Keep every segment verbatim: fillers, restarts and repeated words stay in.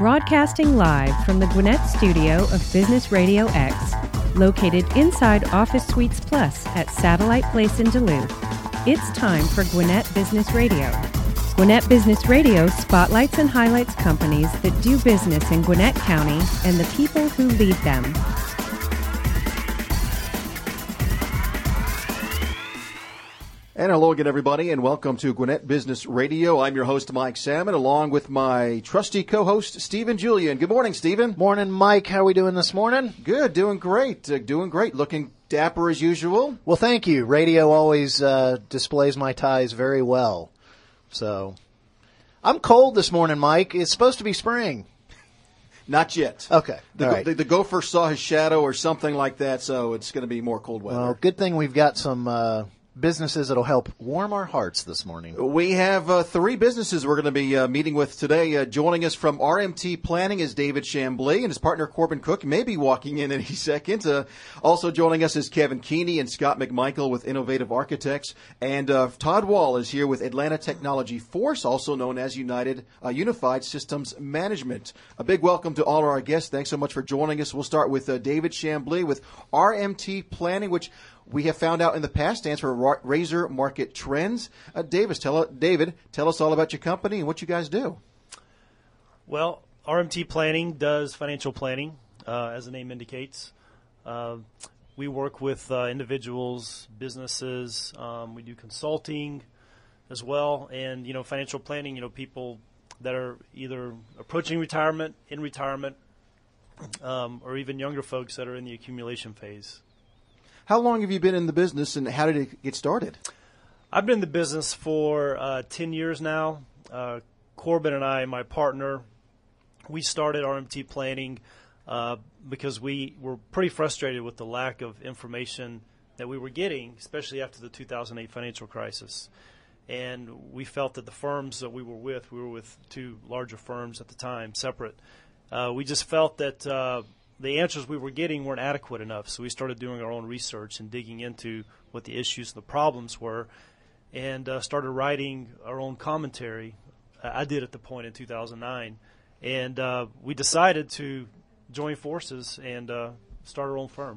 Broadcasting live from the Gwinnett studio of Business Radio X, located inside Office Suites Plus at Satellite Place in Duluth. It's time for Gwinnett Business Radio. Gwinnett Business Radio spotlights and highlights companies that do business in Gwinnett County and the people who lead them. And hello again, everybody, and welcome to Gwinnett Business Radio. I'm your host, Mike Salmon, along with my trusty co-host, Stephen Julian. Good morning, Stephen. Morning, Mike. How are we doing this morning? Good, doing great, uh, doing great. Looking dapper as usual. Well, thank you. Radio always uh, displays my ties very well. So, I'm cold this morning, Mike. It's supposed to be spring. Not yet. Okay. The, All right. the, the gopher saw his shadow or something like that, so it's going to be more cold weather. Well, good thing we've got some uh, businesses that'll help warm our hearts this morning. We have uh, three businesses we're going to be uh, meeting with today. Uh, joining us from R M T Planning is David Chamblee, and his partner Corbin Cook may be walking in any second. Uh, also joining us is Kevin Keeney and Scott McMichael with Innovative Architects. And uh, Todd Wall is here with Atlanta Technology Force, also known as United uh, Unified Systems Management. A big welcome to all our guests. Thanks so much for joining us. We'll start with uh, David Chamblee with R M T Planning, which we have found out in the past stands for Razor Market Trends. Uh, Davis, tell, David, tell us all about your company and what you guys do. Well, R M T Planning does financial planning, uh, as the name indicates. Uh, we work with uh, individuals, businesses. Um, we do consulting as well. And, you know, financial planning, you know, people that are either approaching retirement, in retirement, um, or even younger folks that are in the accumulation phase. How long have you been in the business, and how did it get started? I've been in the business for uh, ten years now. Uh, Corbin and I, my partner, we started R M T Planning uh, because we were pretty frustrated with the lack of information that we were getting, especially after the two thousand eight financial crisis. And we felt that the firms that we were with, we were with two larger firms at the time, separate. Uh, we just felt that uh, the answers we were getting weren't adequate enough, so we started doing our own research and digging into what the issues and the problems were, and uh, started writing our own commentary. Uh, I did at the point in two thousand nine, and uh, we decided to join forces and uh, start our own firm.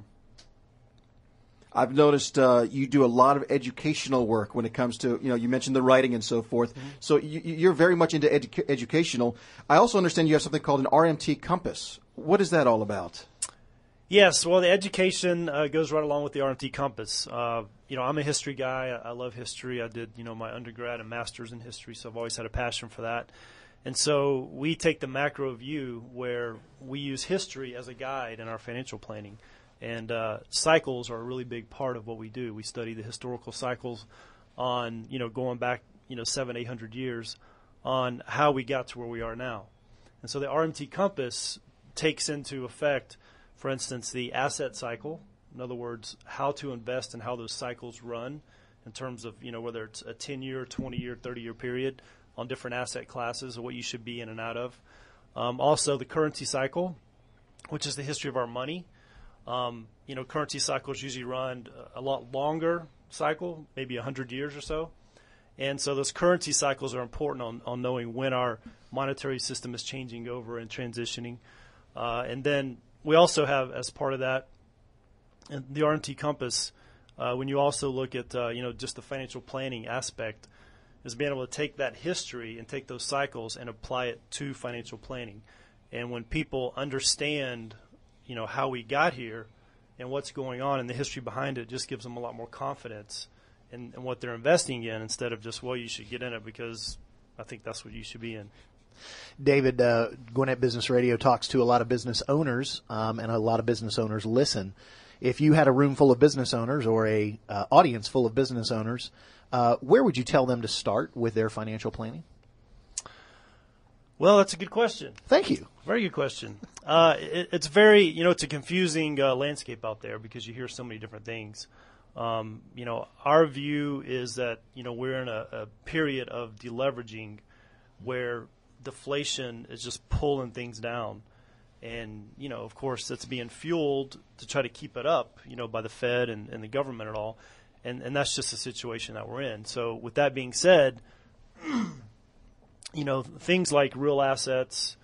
I've noticed uh, you do a lot of educational work when it comes to, you know, you mentioned the writing and so forth. Mm-hmm. So you, you're very much into edu- educational. I also understand you have something called an R M T Compass. What is that all about? Yes, well, the education uh, goes right along with the R M T Compass. Uh, you know, I'm a history guy. I, I love history. I did, you know, my undergrad and master's in history, so I've always had a passion for that. And so we take the macro view where we use history as a guide in our financial planning. And uh, cycles are a really big part of what we do. We study the historical cycles on, you know, going back, you know, seven, eight hundred years on how we got to where we are now. And so the R M T Compass takes into effect, for instance, the asset cycle. In other words, how to invest and how those cycles run in terms of, you know, whether it's a ten-year, twenty-year, thirty-year period on different asset classes or what you should be in and out of. Um, also, the currency cycle, which is the history of our money. Um, you know, currency cycles usually run a lot longer cycle, maybe one hundred years or so. And so those currency cycles are important on, on knowing when our monetary system is changing over and transitioning. Uh, and then we also have, as part of that, the R M T Compass, uh, when you also look at, uh, you know, just the financial planning aspect, is being able to take that history and take those cycles and apply it to financial planning. And when people understand, you know, how we got here and what's going on and the history behind it, it just gives them a lot more confidence in, in what they're investing in instead of just, well, you should get in it because I think that's what you should be in. David, uh, Gwinnett Business Radio talks to a lot of business owners, um, and a lot of business owners listen. If you had a room full of business owners or a uh, audience full of business owners, uh, where would you tell them to start with their financial planning? Well, that's a good question. Thank you. Very good question. Uh, it, it's very, you know, it's a confusing uh, landscape out there because you hear so many different things. Um, you know, our view is that, you know, we're in a, a period of deleveraging where deflation is just pulling things down. And, you know, of course, that's being fueled to try to keep it up, you know, by the Fed and, and the government and all. And, and that's just the situation that we're in. So with that being said, you know, things like real assets,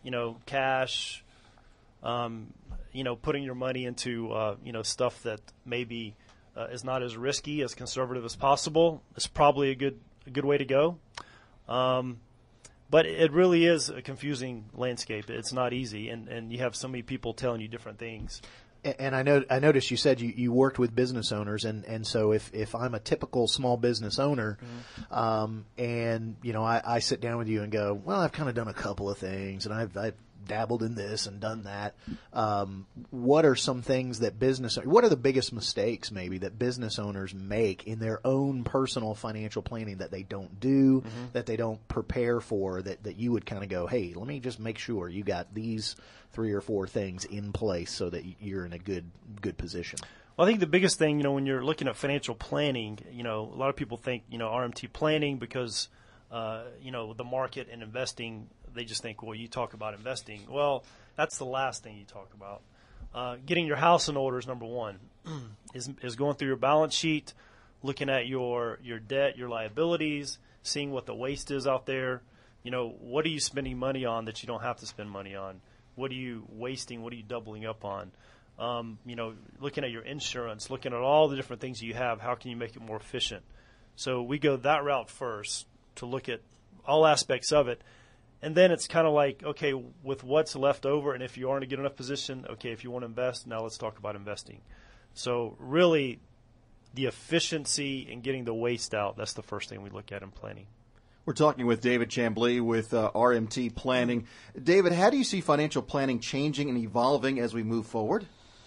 you know, cash, um, you know, putting your money into, uh, you know, stuff that maybe uh, is not as risky, as conservative as possible, is probably a good a good way to go. Um, but it really is a confusing landscape. It's not easy, and, and you have so many people telling you different things. And I know I noticed you said you, you worked with business owners, and, and so if, if I'm a typical small business owner, mm-hmm. um, and you know I, I sit down with you and go, well, I've kind of done a couple of things, and I've, I've dabbled in this and done that. Um, what are some things that business what are the biggest mistakes maybe that business owners make in their own personal financial planning that they don't do, mm-hmm. that they don't prepare for, that, that you would kind of go, hey, let me just make sure you got these three or four things in place so that you're in a good good position? Well, I think the biggest thing, you know, when you're looking at financial planning, you know, a lot of people think, you know, R M T planning because, uh, you know, the market and investing, they just think, well, you talk about investing. Well, that's the last thing you talk about. Uh, getting your house in order is number one. is is going through your balance sheet, looking at your your debt, your liabilities, seeing what the waste is out there. You know, what are you spending money on that you don't have to spend money on? What are you wasting? What are you doubling up on? Um, you know, looking at your insurance, looking at all the different things you have, how can you make it more efficient? So we go that route first to look at all aspects of it. And then it's kind of like, okay, with what's left over, and if you are in a good enough position, okay, if you want to invest, now let's talk about investing. So really, the efficiency in getting the waste out, that's the first thing we look at in planning. We're talking with David Chamblee with uh, R M T Planning. David, how do you see financial planning changing and evolving as we move forward?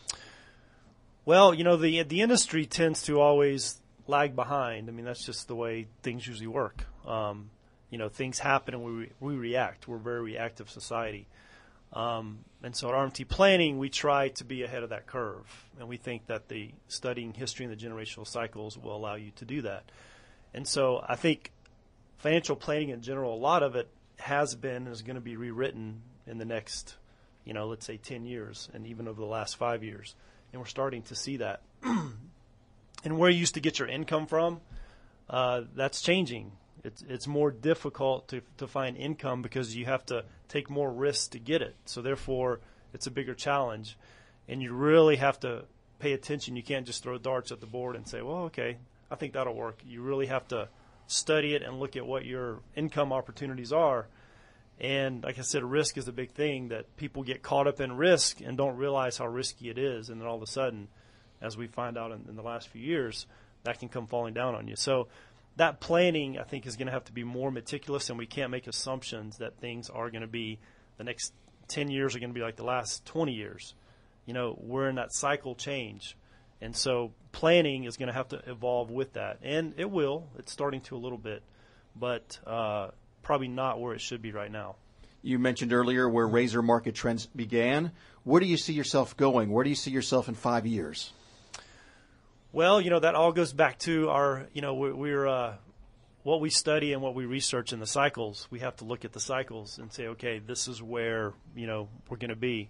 Well, you know, the the industry tends to always lag behind. I mean, that's just the way things usually work. Um, you know, things happen and we we react. We're a very reactive society. Um, and so at R M T Planning, we try to be ahead of that curve. And we think that the studying history and the generational cycles will allow you to do that. And so I think financial planning in general, a lot of it has been and is going to be rewritten in the next, you know, let's say ten years and even over the last five years. And we're starting to see that. And where you used to get your income from, uh, that's changing. It's it's more difficult to to find income because you have to take more risks to get it. So therefore, it's a bigger challenge. And you really have to pay attention. You can't just throw darts at the board and say, well, okay, I think that'll work. You really have to study it and look at what your income opportunities are. And like I said, risk is a big thing, that people get caught up in risk and don't realize how risky it is. And then all of a sudden, as we find out in, in the last few years, that can come falling down on you. So that planning, I think, is going to have to be more meticulous, and we can't make assumptions that things are going to be, the next ten years are going to be like the last twenty years. You know, we're in that cycle change. And so planning is going to have to evolve with that. And it will. It's starting to a little bit, but uh, probably not where it should be right now. You mentioned earlier where razor market trends began. Where do you see yourself going? Where do you see yourself in five years? Well, you know, that all goes back to our, you know, we're, we're uh, what we study and what we research in the cycles. We have to look at the cycles and say, okay, this is where, you know, we're going to be.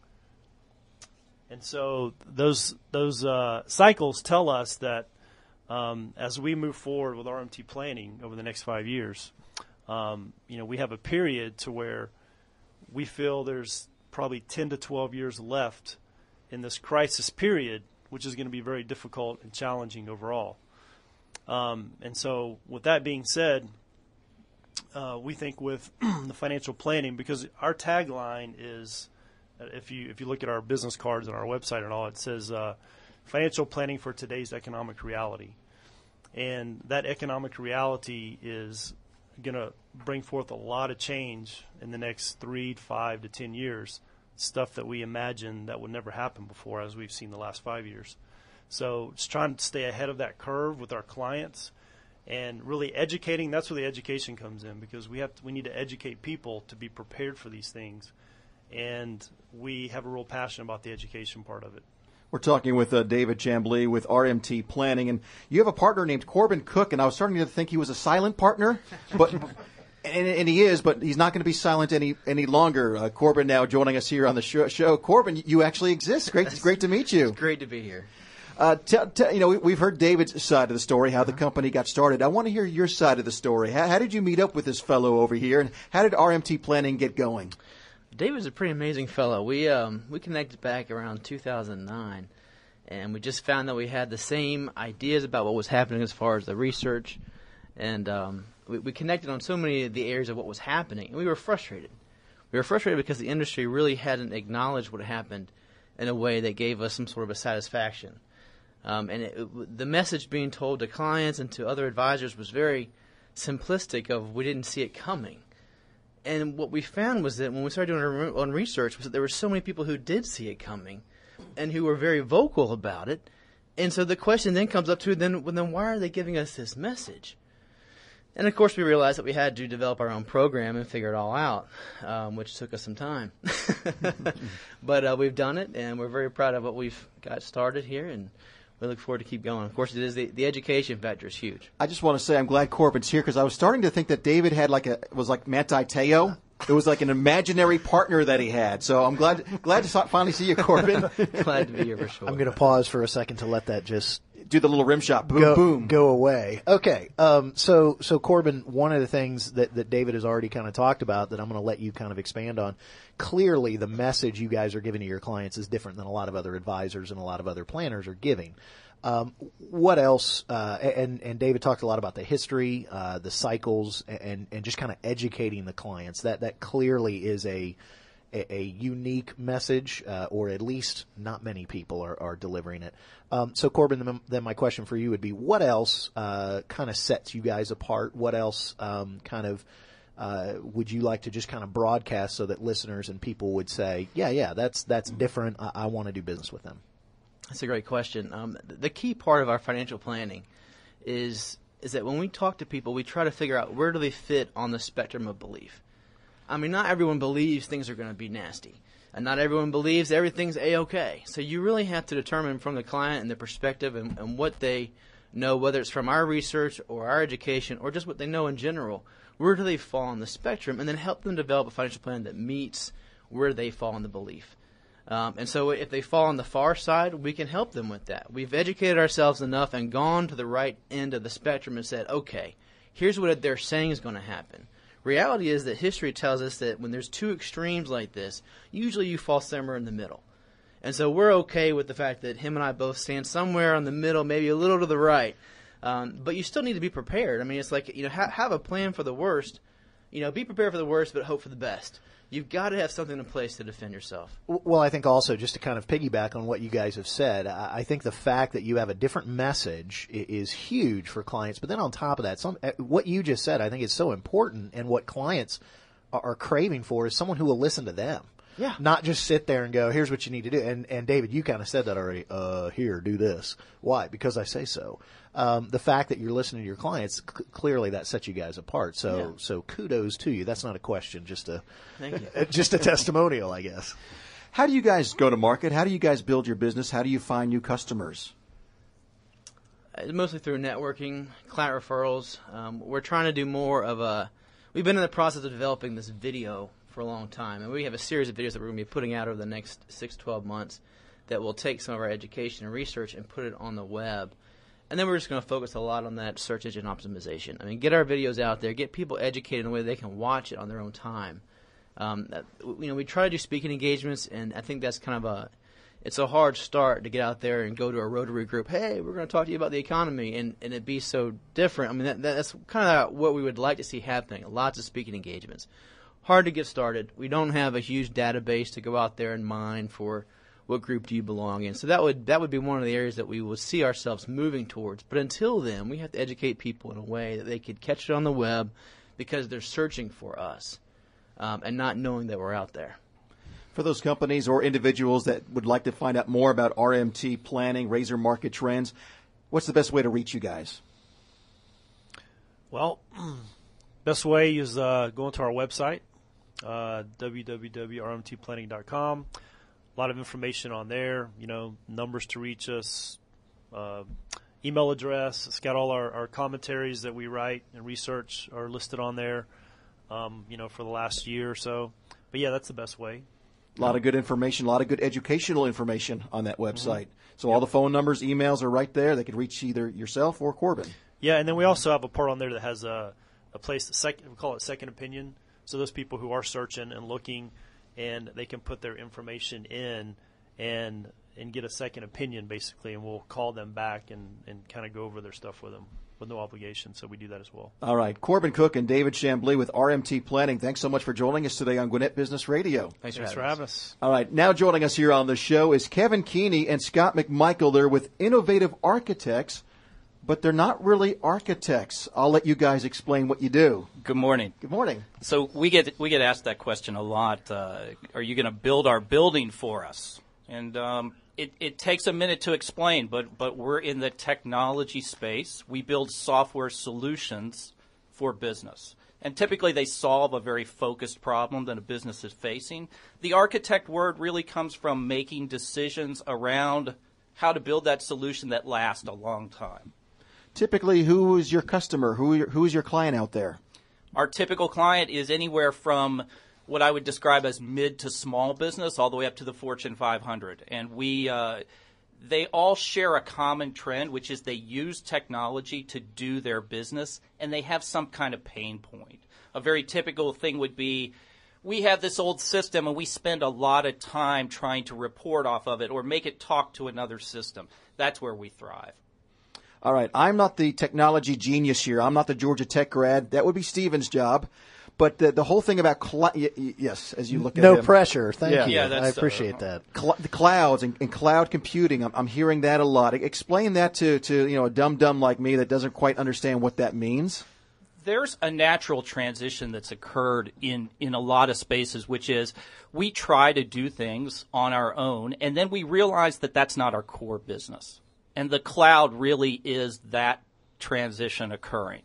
And so those those uh, cycles tell us that um, as we move forward with R M T planning over the next five years, um, you know, we have a period to where we feel there's probably ten to twelve years left in this crisis period, which is going to be very difficult and challenging overall. Um, and so with that being said, uh, we think with the financial planning, because our tagline is, if you if you look at our business cards on our website and all, it says uh, financial planning for today's economic reality. And that economic reality is going to bring forth a lot of change in the next three, five to ten years, stuff that we imagine that would never happen before, as we've seen the last five years. So just trying to stay ahead of that curve with our clients and really educating. That's where the education comes in, because we have to, we need to educate people to be prepared for these things. And we have a real passion about the education part of it. We're talking with uh, David Chamblee with R M T Planning, and you have a partner named Corbin Cook, and I was starting to think he was a silent partner, but and, and he is, but he's not going to be silent any any longer. Uh, Corbin now joining us here on the show. show. Corbin, you actually exist. Great, it's great to meet you. It's great to be here. Uh, t- t- you know, we, we've heard David's side of the story, how the company got started. I want to hear your side of the story. How, how did you meet up with this fellow over here, and how did R M T Planning get going? David's a pretty amazing fellow. We um, we connected back around two thousand nine, and we just found that we had the same ideas about what was happening as far as the research, and um, we, we connected on so many of the areas of what was happening, and we were frustrated. We were frustrated because the industry really hadn't acknowledged what happened in a way that gave us some sort of a satisfaction. Um, and it, it, the message being told to clients and to other advisors was very simplistic of we didn't see it coming. And what we found was that when we started doing our own research was that there were so many people who did see it coming and who were very vocal about it. And so the question then comes up to, then, well, then why are they giving us this message? And, of course, we realized that we had to develop our own program and figure it all out, um, which took us some time. But uh, we've done it, and we're very proud of what we've got started here, and we look forward to keep going. Of course, it is the, the education factor is huge. I just want to say I'm glad Corbin's here because I was starting to think that David had like a was like Manti Te'o. It was like an imaginary partner that he had. So I'm glad glad to finally see you, Corbin. Glad to be here for sure. I'm going to pause for a second to let that just do the little rim shot. Boom, go, boom. Go away. Okay. Um, so, so Corbin, one of the things that, that David has already kind of talked about that I'm going to let you kind of expand on, clearly the message you guys are giving to your clients is different than a lot of other advisors and a lot of other planners are giving. Um, what else? Uh, and, and David talked a lot about the history, uh, the cycles, and, and just kind of educating the clients. That, that clearly is a, a, a unique message, uh, or at least not many people are, are delivering it. Um, so Corbin, then my question for you would be, what else, uh, kind of sets you guys apart? What else, um, kind of, uh, would you like to just kind of broadcast so that listeners and people would say, yeah, yeah, that's, that's different. I, I want to do business with them. That's a great question. Um, the key part of our financial planning is is that when we talk to people, we try to figure out where do they fit on the spectrum of belief. I mean, not everyone believes things are going to be nasty, and not everyone believes everything's A-okay. So you really have to determine from the client and the perspective and, and what they know, whether it's from our research or our education or just what they know in general, where do they fall on the spectrum, and then help them develop a financial plan that meets where they fall in the belief. Um, and so if they fall on the far side, we can help them with that. We've educated ourselves enough and gone to the right end of the spectrum and said, okay, here's what they're saying is going to happen. Reality is that history tells us that when there's two extremes like this, usually you fall somewhere in the middle. And so we're okay with the fact that him and I both stand somewhere in the middle, maybe a little to the right. Um, but you still need to be prepared. I mean, it's like, you know, ha- have a plan for the worst. You know, be prepared for the worst, but hope for the best. You've got to have something in place to defend yourself. Well, I think also, just to kind of piggyback on what you guys have said, I think the fact that you have a different message is huge for clients. But then on top of that, some what you just said, I think is so important, and what clients are craving for is someone who will listen to them. Yeah. Not just sit there and go, here's what you need to do. And, and David, you kind of said that already. Uh, here, do this. Why? Because I say so. Um, the fact that you're listening to your clients, c- clearly that sets you guys apart. So, yeah. so kudos to you. That's not a question, just a, Thank you. just a testimonial, I guess. How do you guys go to market? How do you guys build your business? How do you find new customers? Uh, mostly through networking, client referrals. Um, we're trying to do more of a, we've been in the process of developing this video for a long time, and we have a series of videos that we're going to be putting out over the next six to twelve months that will take some of our education and research and put it on the web. And then we're just going to focus a lot on that search engine optimization. I mean, get our videos out there, get people educated in a way they can watch it on their own time. Um, that, you know, we try to do speaking engagements, and I think that's kind of a, it's a hard start to get out there and go to a Rotary group. Hey, we're going to talk to you about the economy, and, and it be so different. I mean, that, that's kind of what we would like to see happening. Lots of speaking engagements. Hard to get started. We don't have a huge database to go out there and mine for what group do you belong in. So that would that would be one of the areas that we would see ourselves moving towards. But until then, we have to educate people in a way that they could catch it on the web because they're searching for us um, and not knowing that we're out there. For those companies or individuals that would like to find out more about R M T planning, Razor Market Trends, what's the best way to reach you guys? Well, best way is uh, going to our website, uh, w w w dot r m t planning dot com. A lot of information on there, you know, numbers to reach us, uh, email address. It's got all our, our commentaries that we write and research are listed on there, um, you know, for the last year or so. But, yeah, that's the best way. A lot of good information, a lot of good educational information on that website. Mm-hmm. So all the phone numbers, emails are right there. They could reach either yourself or Corbin. Yeah, and then we also have a part on there that has a, a place, sec- we call it Second Opinion. So those people who are searching and looking, and they can put their information in and and get a second opinion, basically, and we'll call them back and, and kind of go over their stuff with them with no obligation. So we do that as well. All right. Corbin Cook and David Chamblee with R M T Planning. Thanks so much for joining us today on Gwinnett Business Radio. Thanks, Thanks for, for having having us. us. All right. Now joining us here on the show is Kevin Keeney and Scott McMichael. They're with Innovative Architects, but they're not really architects. I'll let you guys explain what you do. Good morning. Good morning. So we get we get asked that question a lot. Uh, are you going to build our building for us? And um, it, it takes a minute to explain, but but we're in the technology space. We build software solutions for business. And typically they solve a very focused problem that a business is facing. The architect word really comes from making decisions around how to build that solution that lasts a long time. Typically, who is your customer? Who who is your client out there? Our typical client is anywhere from what I would describe as mid to small business all the way up to the Fortune five hundred. And we, uh, they all share a common trend, which is they use technology to do their business, and they have some kind of pain point. A very typical thing would be, we have this old system and we spend a lot of time trying to report off of it or make it talk to another system. That's where we thrive. All right. I'm not the technology genius here. I'm not the Georgia Tech grad. That would be Steven's job. But the, the whole thing about cl- y- y- yes, as you look at No him. pressure. Thank Yeah. you. Yeah, I that's, appreciate uh, that. Cl- the clouds and, and cloud computing. I'm, I'm hearing that a lot. Explain that to, to you know a dumb dumb like me that doesn't quite understand what that means. There's a natural transition that's occurred in, in a lot of spaces, which is we try to do things on our own, and then we realize that that's not our core business. And the cloud really is that transition occurring.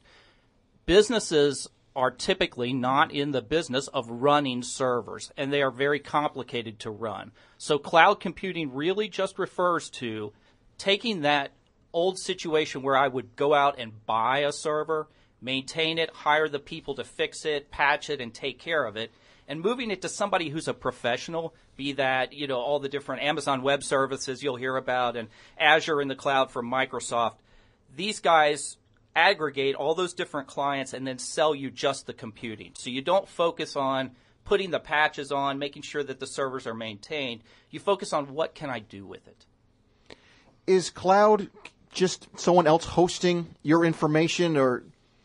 Businesses are typically not in the business of running servers, and they are very complicated to run. So cloud computing really just refers to taking that old situation where I would go out and buy a server, maintain it, hire the people to fix it, patch it, and take care of it, and moving it to somebody who's a professional, be that, you know, all the different Amazon Web Services you'll hear about and Azure in the cloud from Microsoft. These guys aggregate all those different clients and then sell you just the computing. So you don't focus on putting the patches on, making sure that the servers are maintained. You focus on what can I do with it. Is cloud just someone else hosting your information, or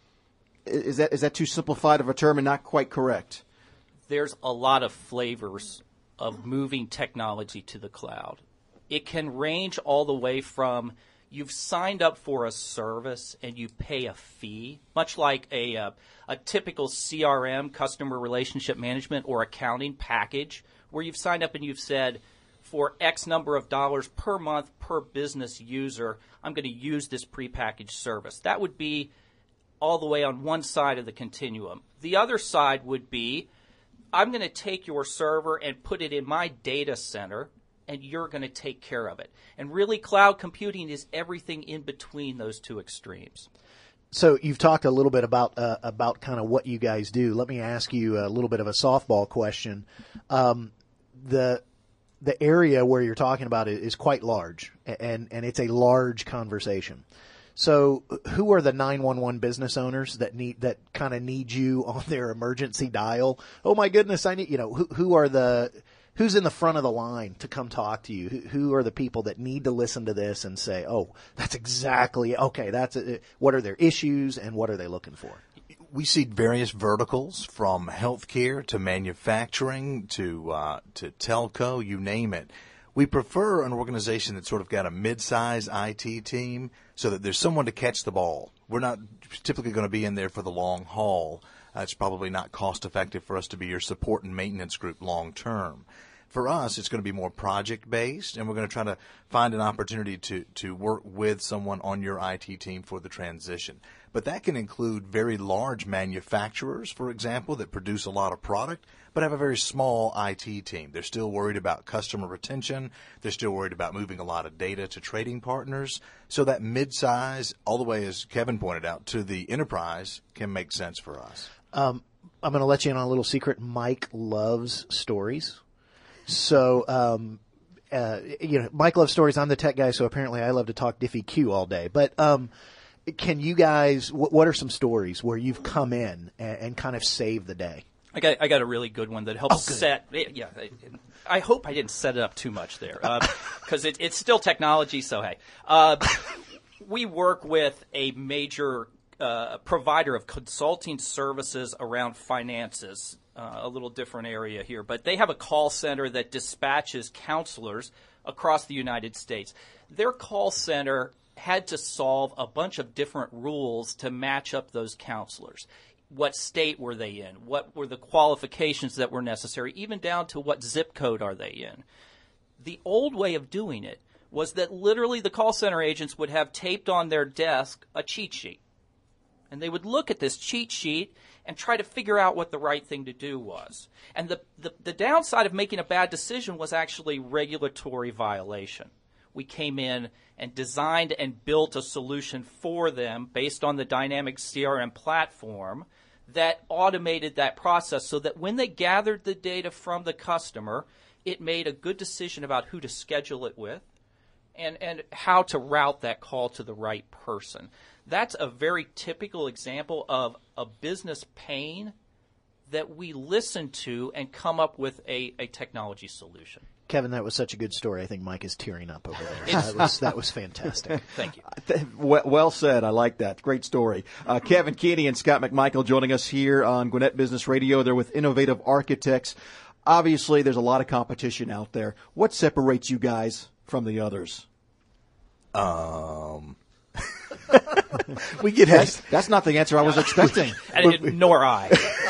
is that is that too simplified of a term and not quite correct? There's a lot of flavors of moving technology to the cloud. It can range all the way from you've signed up for a service and you pay a fee, much like a, uh, a typical C R M, customer relationship management, or accounting package, where you've signed up and you've said, for X number of dollars per month per business user, I'm going to use this prepackaged service. That would be all the way on one side of the continuum. The other side would be, I'm going to take your server and put it in my data center, and you're going to take care of it. And really, cloud computing is everything in between those two extremes. So you've talked a little bit about uh, about kind of what you guys do. Let me ask you a little bit of a softball question. Um, the the area where you're talking about it is quite large, and and it's a large conversation. So who are the nine one one business owners that need that kind of need you on their emergency dial? Oh my goodness, I need, you know, who who are the who's in the front of the line to come talk to you? Who, who are the people that need to listen to this and say, "Oh, that's exactly okay, that's a, what are their issues and what are they looking for?" We see various verticals, from healthcare to manufacturing to uh, to telco, you name it. We prefer an organization that's sort of got a mid-size I T team so that there's someone to catch the ball. We're not typically going to be in there for the long haul. Uh, it's probably not cost-effective for us to be your support and maintenance group long-term. For us, it's going to be more project-based, and we're going to try to find an opportunity to, to work with someone on your I T team for the transition. But that can include very large manufacturers, for example, that produce a lot of product, but have a very small I T team. They're still worried about customer retention. They're still worried about moving a lot of data to trading partners. So that mid-size, all the way, as Kevin pointed out, to the enterprise can make sense for us. Um, I'm going to let you in on a little secret. Mike loves stories. So, um, uh, you know, Mike loves stories. I'm the tech guy, so apparently I love to talk Diffie Q all day. But um, can you guys, what, what are some stories where you've come in and, and kind of saved the day? I got I got a really good one that helps oh, set. Yeah, I hope I didn't set it up too much there because uh, it, it's still technology. So hey, uh, we work with a major uh, provider of consulting services around finances. Uh, a little different area here, but they have a call center that dispatches counselors across the United States. Their call center had to solve a bunch of different rules to match up those counselors. What state were they in? What were the qualifications that were necessary, even down to what zip code are they in? The old way of doing it was that literally the call center agents would have taped on their desk a cheat sheet. And they would look at this cheat sheet and try to figure out what the right thing to do was. And the, the, the downside of making a bad decision was actually regulatory violation. We came in and designed and built a solution for them based on the Dynamics C R M platform that automated that process so that when they gathered the data from the customer, it made a good decision about who to schedule it with and, and how to route that call to the right person. That's a very typical example of a business pain that we listen to and come up with a, a technology solution. Kevin, that was such a good story. I think Mike is tearing up over there. That was, that was fantastic. Thank you. Well said. I like that. Great story. Uh, Kevin Keeney and Scott McMichael joining us here on Gwinnett Business Radio. They're with Innovative Architects. Obviously, there's a lot of competition out there. What separates you guys from the others? Um... we get that's, that's not the answer I was expecting. And, nor I.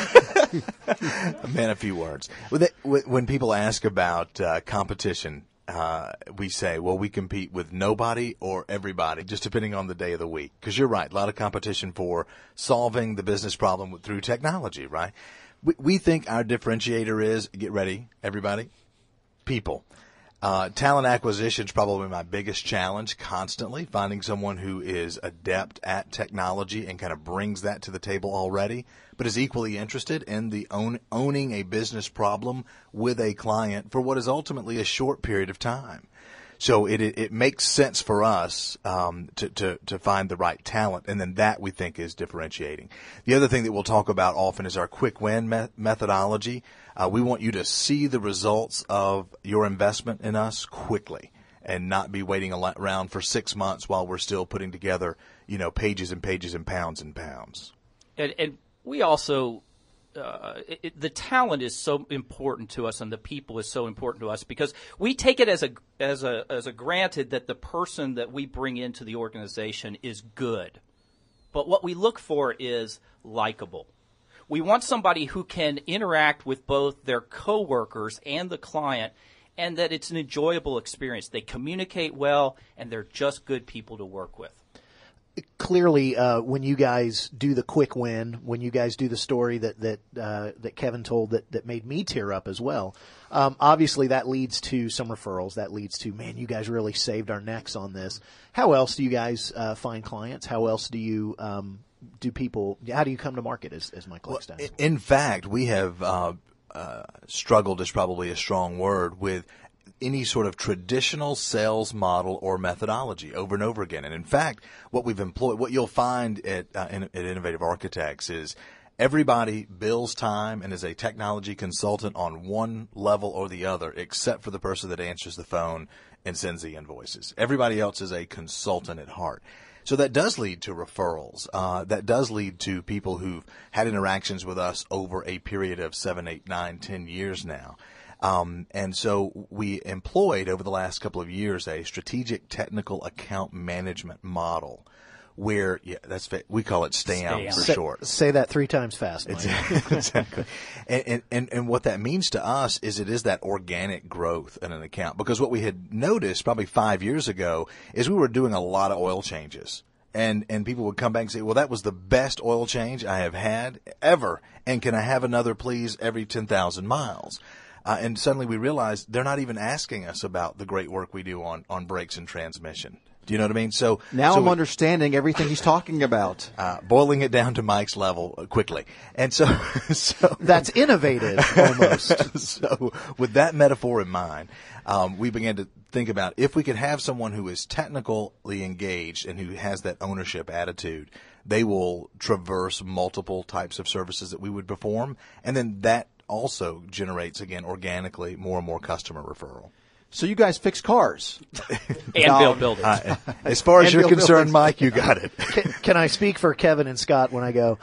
Man, a few words. When people ask about uh, competition, uh, we say, well, we compete with nobody or everybody, just depending on the day of the week. Because you're right, a lot of competition for solving the business problem through technology, right? We, we think our differentiator is, get ready, everybody, people. Uh, talent acquisition is probably my biggest challenge constantly, finding someone who is adept at technology and kind of brings that to the table already, but is equally interested in the own, owning a business problem with a client for what is ultimately a short period of time. So it it, it makes sense for us um, to, to, to find the right talent, and then that we think is differentiating. The other thing that we'll talk about often is our quick win me- methodology. Uh, we want you to see the results of your investment in us quickly and not be waiting around for six months while we're still putting together, you know, pages and pages and pounds and pounds. And, and we also, uh, it, the talent is so important to us and the people is so important to us because we take it as a, as a, as a granted that the person that we bring into the organization is good. But what we look for is likable. We want somebody who can interact with both their coworkers and the client and that it's an enjoyable experience. They communicate well and they're just good people to work with. Clearly, uh, when you guys do the quick win, when you guys do the story that that uh, that Kevin told that, that made me tear up as well, um, obviously that leads to some referrals. That leads to, man, you guys really saved our necks on this. How else do you guys uh, find clients? How else do you um, do people? How do you come to market? As, as Mike likes to ask. In fact, we have uh, uh, struggled is probably a strong word with any sort of traditional sales model or methodology over and over again. And in fact, what we've employed, what you'll find at, uh, in, at Innovative Architects is everybody bills time and is a technology consultant on one level or the other, except for the person that answers the phone and sends the invoices. Everybody else is a consultant at heart. So that does lead to referrals. Uh, that does lead to people who've had interactions with us over a period of seven, eight, nine, ten years now. Um, and so we employed over the last couple of years a strategic technical account management model where, yeah, that's, we call it STAM for say, short. Say that three times fast, Mike. Exactly. and, and, and what that means to us is it is that organic growth in an account. Because what we had noticed probably five years ago is we were doing a lot of oil changes. And, and people would come back and say, well, that was the best oil change I have had ever. And can I have another, please, every ten thousand miles? Uh, and suddenly we realized they're not even asking us about the great work we do on, on brakes and transmission. Do you know what I mean? So now so I'm we, understanding everything he's talking about. Uh, boiling it down to Mike's level uh, quickly. And so, so that's innovative almost. So with that metaphor in mind, um, we began to think about if we could have someone who is technically engaged and who has that ownership attitude, they will traverse multiple types of services that we would perform, and then that also generates, again, organically more and more customer referral. So you guys fix cars. And No. build buildings. Uh, as far as And you're build concerned, buildings. Mike, you got it. Can, can I speak for Kevin and Scott when I go,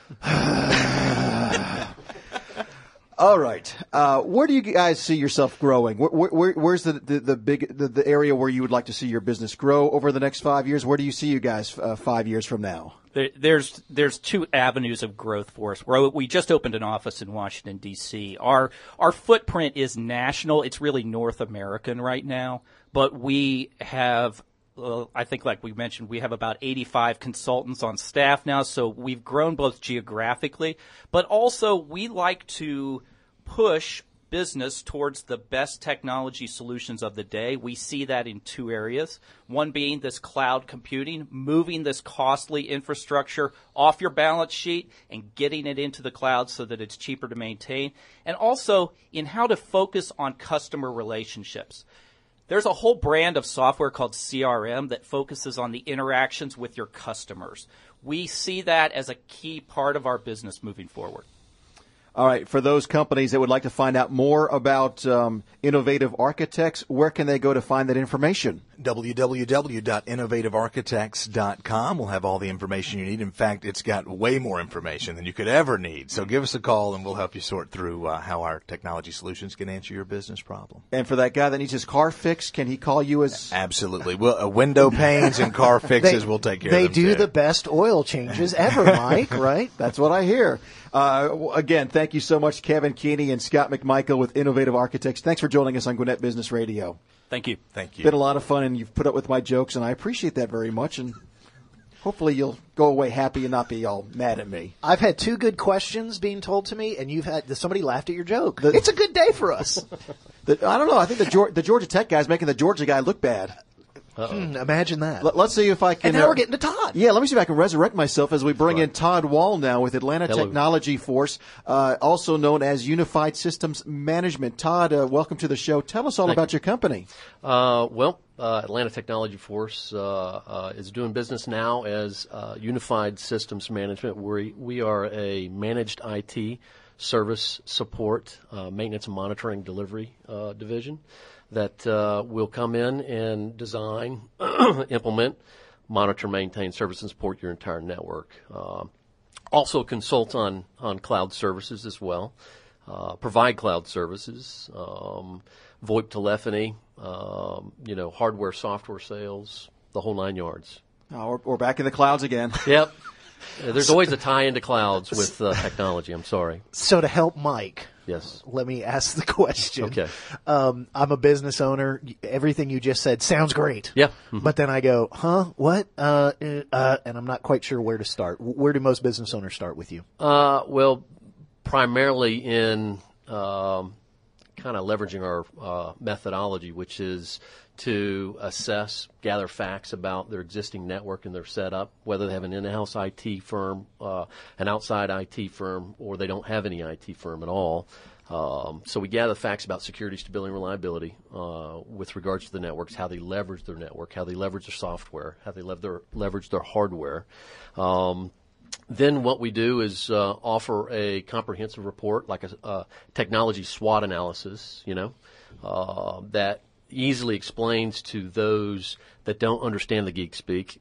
All right. Uh, where do you guys see yourself growing? Where, where, where's the, the, the big the, the area where you would like to see your business grow over the next five years? Where do you see you guys uh, five years from now? There, there's there's two avenues of growth for us. We're, we just opened an office in Washington, D C. Our our footprint is national. It's really North American right now, but we have, uh, I think like we mentioned, we have about eighty-five consultants on staff now, so we've grown both geographically, but also we like to push business towards the best technology solutions of the day. We see that in two areas. One being this cloud computing, moving this costly infrastructure off your balance sheet and getting it into the cloud so that it's cheaper to maintain. And also in how to focus on customer relationships. There's a whole brand of software called C R M that focuses on the interactions with your customers. We see that as a key part of our business moving forward. All right. For those companies that would like to find out more about um, Innovative Architects, where can they go to find that information? w w w dot innovative architects dot com will have all the information you need. In fact, it's got way more information than you could ever need. So give us a call, and we'll help you sort through uh, how our technology solutions can answer your business problem. And for that guy that needs his car fixed, can he call you as... Absolutely. Well, uh, window panes and car fixes will take care they of them. do too. the best oil changes ever, Mike, right? That's what I hear. Uh, w- again, thank you so much, Kevin Keeney and Scott McMichael with Innovative Architects. Thanks for joining us on Gwinnett Business Radio. Thank you. Thank you. Been a lot of fun, and you've put up with my jokes, and I appreciate that very much. And hopefully you'll go away happy and not be all mad at me. I've had two good questions being told to me, and you've had somebody laughed at your joke. It's a good day for us. The, I don't know. I think the, Geor- the Georgia Tech guy's making the Georgia guy look bad. Hmm, imagine that. Let, let's see if I can. And now uh, we're getting to Todd. Yeah, let me see if I can resurrect myself as we bring in Todd Wall now with Atlanta Hello. Technology Force, uh, also known as Unified Systems Management. Todd, uh, welcome to the show. Tell us all Thank about you. your company. Uh, well, uh, Atlanta Technology Force uh, uh, is doing business now as uh, Unified Systems Management. We we are a managed I T service support, uh, maintenance and monitoring delivery uh, division that uh, will come in and design, implement, monitor, maintain, service, and support your entire network. Uh, also consult on, on cloud services as well, uh, provide cloud services, um, VoIP telephony, um, you know, hardware, software sales, the whole nine yards. Oh, we're, we're back in the clouds again. Yep. Uh, There's always a tie into clouds with uh, technology. I'm sorry. So to help Mike, Yes. let me ask the question. Okay. Um, I'm a business owner. Everything you just said sounds great. Yeah. Mhm. But then I go, huh? What? Uh, uh, uh, and I'm not quite sure where to start. Where do most business owners start with you? Uh, well, primarily in um, kind of leveraging our uh, methodology, which is to assess, gather facts about their existing network and their setup, whether they have an in-house I T firm, uh, an outside I T firm, or they don't have any I T firm at all. Um, so we gather facts about security, stability, and reliability uh, with regards to the networks, how they leverage their network, how they leverage their software, how they lev- their, leverage their hardware. Um, Then what we do is uh, offer a comprehensive report, like a, a technology SWOT analysis, you know, uh, that easily explains to those that don't understand the geek speak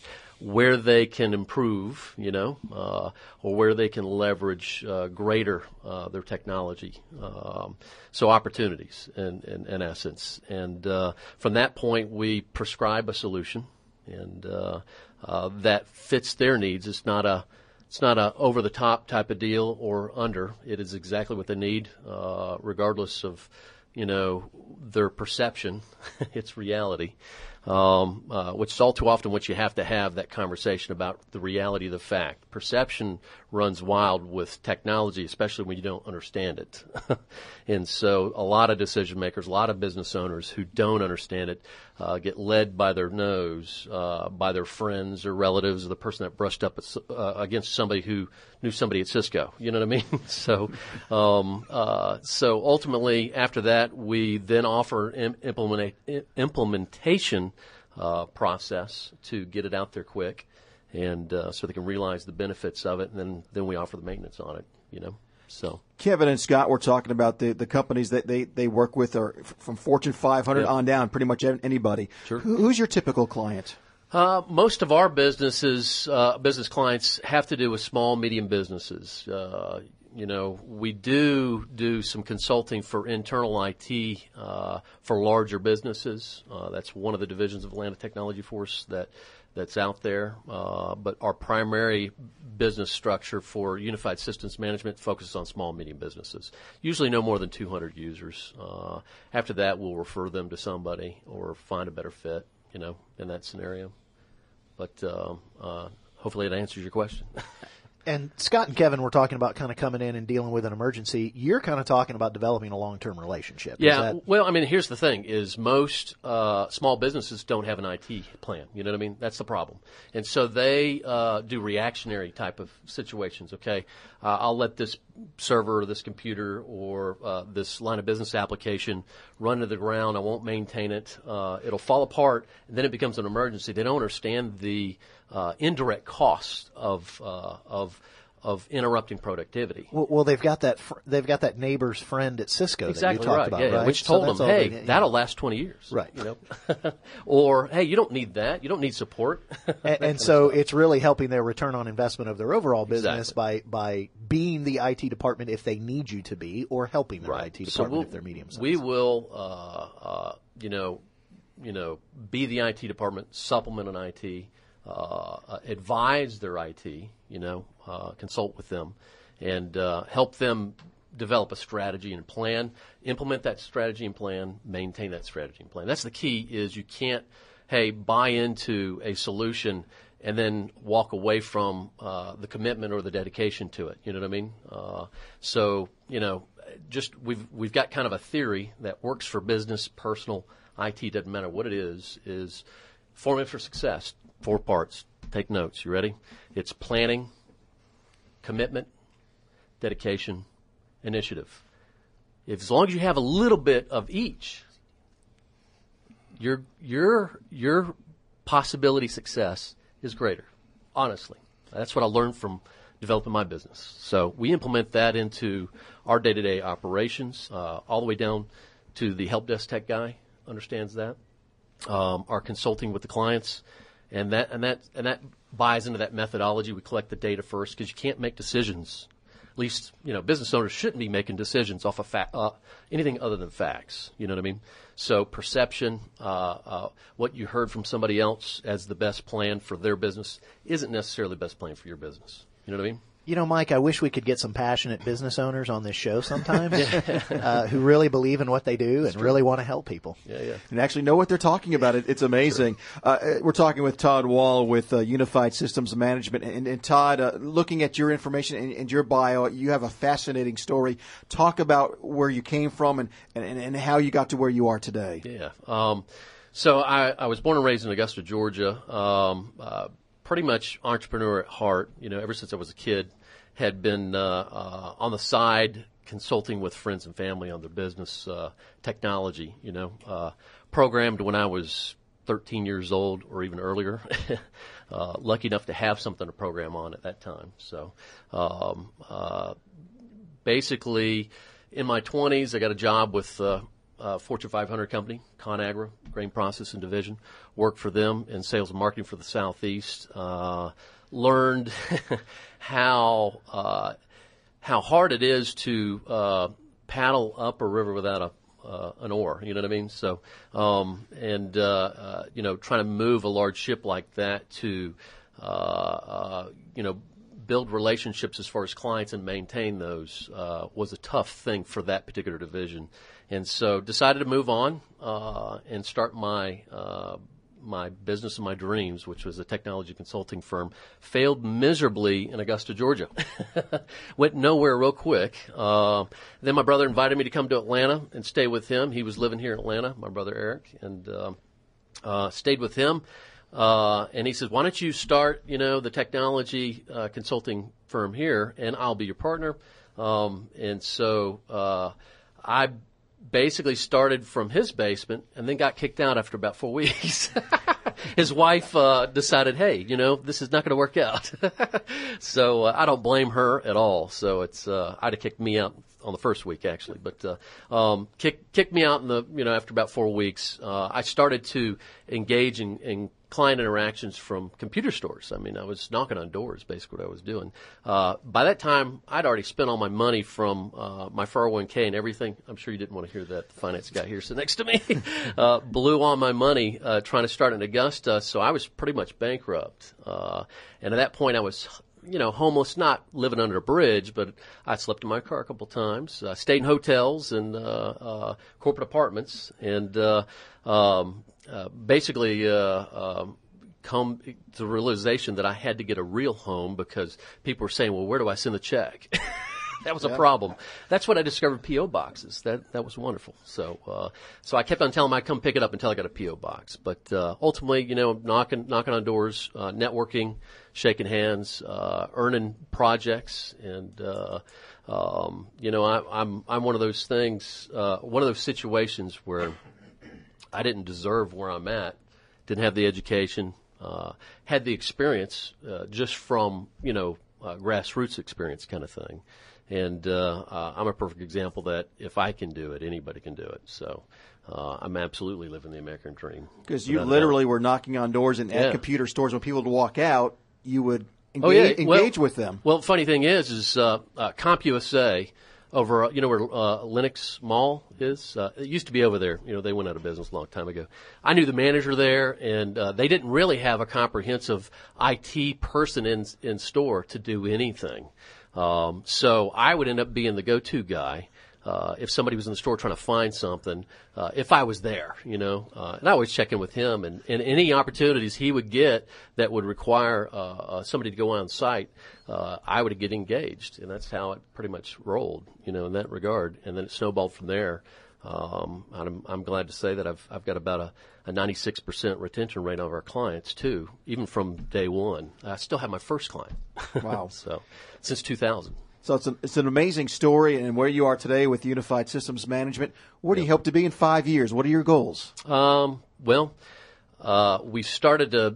where they can improve, you know, uh, or where they can leverage uh, greater uh, their technology. Um, so opportunities, in, in, in essence. And uh, from that point, we prescribe a solution, and uh, uh, that fits their needs. It's not a It's not a over-the-top type of deal or under. It is exactly what they need, uh, regardless of, you know, their perception. It's reality, um, uh, which is all too often what you have to have that conversation about the reality of the fact. Perception runs wild with technology, especially when you don't understand it. And so a lot of decision makers, a lot of business owners who don't understand it uh, get led by their nose, uh, by their friends or relatives, or the person that brushed up at, uh, against somebody who knew somebody at Cisco. You know what I mean? so, um, uh, so ultimately, after that, we then offer an implement, implementation uh, process to get it out there quick. and uh, so they can realize the benefits of it, and then, then we offer the maintenance on it, you know. So Kevin and Scott were talking about the, the companies that they, they work with are f- from Fortune five hundred Yep. on down, pretty much anybody. Sure. Who, who's your typical client? Uh, most of our businesses, uh, business clients have to do with small, medium businesses. Uh, you know, we do do some consulting for internal I T uh, for larger businesses. Uh, that's one of the divisions of Atlanta Technology Force that that's out there. Uh, but our primary business structure for unified systems management focuses on small, medium businesses, usually no more than two hundred users. Uh, after that, we'll refer them to somebody or find a better fit, you know, in that scenario. But um, uh, hopefully it answers your question. And Scott and Kevin were talking about kind of coming in and dealing with an emergency. You're kind of talking about developing a long-term relationship. Is Yeah, that- well, I mean, here's the thing, is most uh, small businesses don't have an I T plan. You know what I mean? That's the problem. And so they uh, do reactionary type of situations, okay? Uh, I'll let this server or this computer or uh, this line of business application run to the ground. I won't maintain it. Uh, it'll fall apart, and then it becomes an emergency. They don't understand the uh, indirect cost of uh, of of interrupting productivity. Well, well, they've got that. Fr- they've got that neighbor's friend at Cisco Exactly that you talked right. about, yeah, yeah. right? Which So told that's them, all hey, they- that'll last twenty years. Right. You know, or hey, you don't need that. You don't need support. and, and so it's really helping their return on investment of their overall business Exactly. by by being the I T department if they need you to be, or helping their Right. I T So department we'll- if they're medium sized. We will, uh, uh, you know, you know, be the I T department, supplement an I T, uh, uh, advise their I T, you know, uh, consult with them, and uh, help them develop a strategy and plan, implement that strategy and plan, maintain that strategy and plan. That's the key. Is you can't, hey, buy into a solution and then walk away from uh, the commitment or the dedication to it. You know what I mean? Uh, so, you know, just we've we've got kind of a theory that works for business, personal, I T, doesn't matter what it is, is formula for success, four parts. Take notes. You ready? It's planning, commitment, dedication, initiative. If, as long as you have a little bit of each, your your your possibility success is greater. Honestly, that's what I learned from developing my business. So we implement that into our day-to-day operations, uh, all the way down to the help desk tech guy understands that. Um, our consulting with the clients, and that and that and that buys into that methodology. We collect the data first because you can't make decisions. At least, you know, business owners shouldn't be making decisions off of fa- uh, anything other than facts. You know what I mean? So perception, uh, uh, what you heard from somebody else as the best plan for their business isn't necessarily the best plan for your business. You know what I mean? You know, Mike, I wish we could get some passionate business owners on this show sometimes uh, who really believe in what they do and really want to help people. Yeah, yeah. And actually know what they're talking about. It, it's amazing. Uh, we're talking with Todd Wall with uh, Unified Systems Management. And, and Todd, uh, looking at your information and, and your bio, you have a fascinating story. Talk about where you came from and, and, and how you got to where you are today. Yeah. Um, so I, I was born and raised in Augusta, Georgia. Um, uh, pretty much entrepreneur at heart. You know, ever since I was a kid, had been uh, uh, on the side consulting with friends and family on their business uh, technology. You know, uh, programmed when I was thirteen years old or even earlier. uh, lucky enough to have something to program on at that time. So, um, uh, basically, in my twenties, I got a job with uh, uh, Fortune five hundred company, ConAgra, Grain Processing Division. Worked for them in sales and marketing for the Southeast. Uh, learned how uh, how hard it is to uh, paddle up a river without a uh, an oar. You know what I mean? So, um, and uh, uh, you know, trying to move a large ship like that to uh, uh, you know, build relationships as far as clients and maintain those uh, was a tough thing for that particular division. And so decided to move on uh, and start my uh, my business of my dreams, which was a technology consulting firm. Failed miserably in Augusta, Georgia. Went nowhere real quick. Uh, then my brother invited me to come to Atlanta and stay with him. He was living here in Atlanta, my brother Eric, and uh, uh, stayed with him. Uh, and he says, why don't you start, you know, the technology uh, consulting firm here, and I'll be your partner. Um, and so uh, I basically started from his basement and then got kicked out after about four weeks. his wife uh, decided, hey, you know, this is not going to work out. So uh, I don't blame her at all. So it's uh, I'd have kicked me out on the first week actually, but uh, um, kicked kicked me out in the you know after about four weeks. Uh, I started to engage in, in client interactions from computer stores. I mean, I was knocking on doors, basically what I was doing. Uh, by that time, I'd already spent all my money from uh, my four oh one k and everything. I'm sure you didn't want to hear that. The finance guy here sitting next to me uh, blew all my money uh, trying to start in Augusta, so I was pretty much bankrupt. Uh, and at that point, I was you know, homeless, not living under a bridge, but I slept in my car a couple times. I stayed in hotels and uh, uh, corporate apartments, and uh, um, uh, basically uh, um, come to the realization that I had to get a real home because people were saying, well, where do I send the check? That was a problem. That's when I discovered P O boxes. That that was wonderful. So uh, so I kept on telling them I'd come pick it up until I got a P O box. But uh, ultimately, you know, knocking knocking on doors, uh, networking, shaking hands, uh, earning projects, and uh, um, you know, I, I'm I'm one of those things, uh, one of those situations where I didn't deserve where I'm at, didn't have the education, uh, had the experience uh, just from you know uh, grassroots experience kind of thing. And uh, uh, I'm a perfect example that if I can do it, anybody can do it. So uh, I'm absolutely living the American dream. Because you literally were knocking on doors and at yeah. computer stores when people would walk out, you would engage, oh, yeah. well, engage with them. Well, funny thing is, is uh, uh, CompUSA over, uh, you know where uh, Lenox Mall is? Uh, it used to be over there. You know, they went out of business a long time ago. I knew the manager there, and uh, they didn't really have a comprehensive I T person in in store to do anything. Um, so I would end up being the go-to guy uh, if somebody was in the store trying to find something, uh, if I was there, you know. Uh, and I always check in with him, and, and any opportunities he would get that would require uh, uh, somebody to go on site, uh, I would get engaged, and that's how it pretty much rolled, you know, in that regard. And then it snowballed from there. Um, I'm, I'm glad to say that I've I've got about a, a ninety-six percent retention rate of our clients too, even from day one. I still have my first client. Wow! So since two thousand. So it's, a, it's an amazing story, and where you are today with Unified Systems Management. Where do you hope to be in five years? What are your goals? Um, well, uh, we started to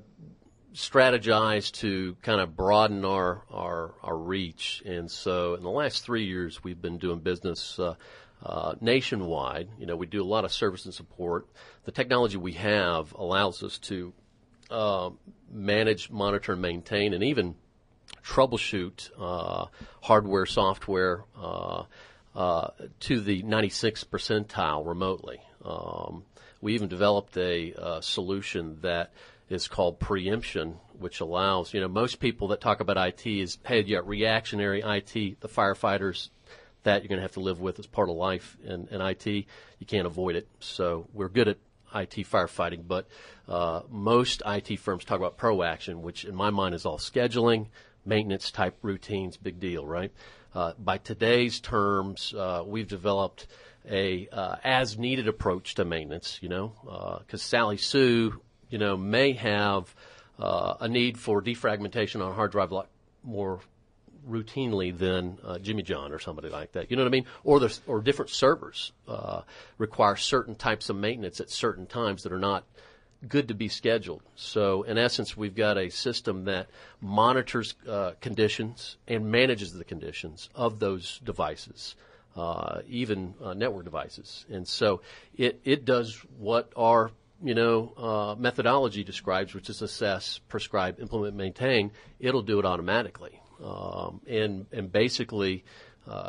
strategize to kind of broaden our, our our reach, and so in the last three years we've been doing business Uh, Uh, nationwide. You know, we do a lot of service and support. The technology we have allows us to uh, manage, monitor, and maintain, and even troubleshoot uh, hardware, software uh, uh, to the ninety-sixth percentile remotely. Um, we even developed a uh, solution that is called preemption, which allows, you know, most people that talk about I T is, hey, you got reactionary I T, the firefighters, that you're going to have to live with as part of life in, in I T. You can't avoid it. So we're good at I T firefighting, but uh, most I T firms talk about proaction, which in my mind is all scheduling, maintenance type routines, big deal, right? Uh, by today's terms, uh, we've developed a uh, as needed approach to maintenance, you know, because uh, Sally Sue, you know, may have uh, a need for defragmentation on a hard drive a lot more routinely than uh, Jimmy John or somebody like that. You know what I mean? Or there's, or different servers uh, require certain types of maintenance at certain times that are not good to be scheduled. So in essence, we've got a system that monitors uh, conditions and manages the conditions of those devices, uh, even uh, network devices. And so it, it does what our you know, uh, methodology describes, which is assess, prescribe, implement, maintain. It'll do it automatically. Um, and, and basically uh,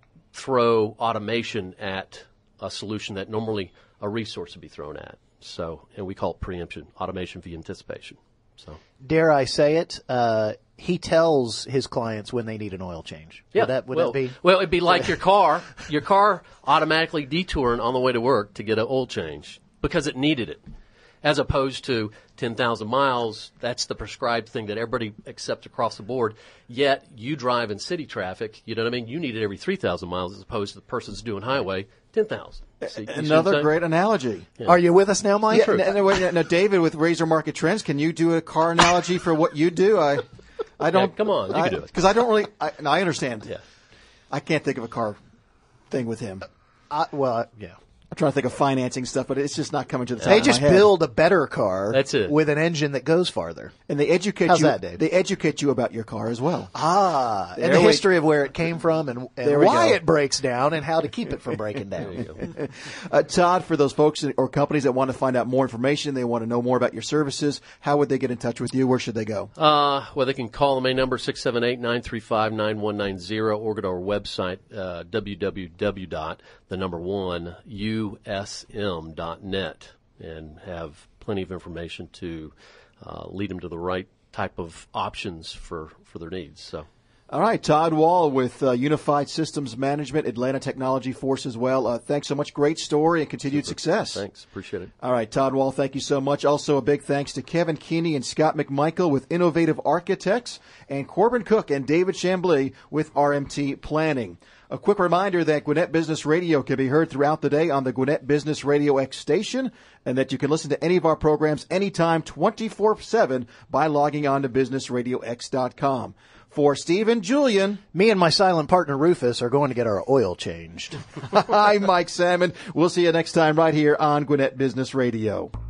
throw automation at a solution that normally a resource would be thrown at. So, and we call it preemption, automation via anticipation. So, dare I say it, uh, he tells his clients when they need an oil change. Yeah, Would that, would well, that be? Well, it'd be like your car, your car automatically detouring on the way to work to get an oil change because it needed it. As opposed to ten thousand miles, that's the prescribed thing that everybody accepts across the board. Yet you drive in city traffic, you know what I mean? You need it every three thousand miles as opposed to the person's doing highway, ten thousand. Another great analogy. Yeah. Are you with us now, Mike? Yeah, now, now, now, David, with Razor Market Trends, can you do a car analogy for what you do? I, I don't. Yeah, come on, you I, can do it. Because I don't really. I, no, I understand. Yeah. I can't think of a car thing with him. Uh, well, yeah. I'm trying to think of financing stuff, but it's just not coming to the top They of just my head. build a better car That's it. with an engine that goes farther. And they educate How's you. that, Dave? They educate you about your car as well. Ah, and There the we- history of where it came from and, and There we why go. it breaks down and how to keep it from breaking down. Uh, Todd, for those folks or companies that want to find out more information, they want to know more about your services, how would they get in touch with you? Where should they go? Uh, well, they can call the main number, six seven eight, nine three five, nine one nine zero, or go to our website, uh, w w w dot the number one u s m dot net, and have plenty of information to uh, lead them to the right type of options for, for their needs. So. All right, Todd Wall with uh, Unified Systems Management, Atlanta Technology Force as well. Uh, thanks so much. Great story and continued Super. success. Thanks. Appreciate it. All right, Todd Wall, thank you so much. Also, a big thanks to Kevin Keeney and Scott McMichael with Innovative Architects, and Corbin Cook and David Chambly with R M T Planning. A quick reminder that Gwinnett Business Radio can be heard throughout the day on the Gwinnett Business Radio X station, and that you can listen to any of our programs anytime, twenty-four seven, by logging on to business radio x dot com. For Steve and Julian, Me and my silent partner Rufus are going to get our oil changed. I'm Mike Salmon. We'll see you next time right here on Gwinnett Business Radio.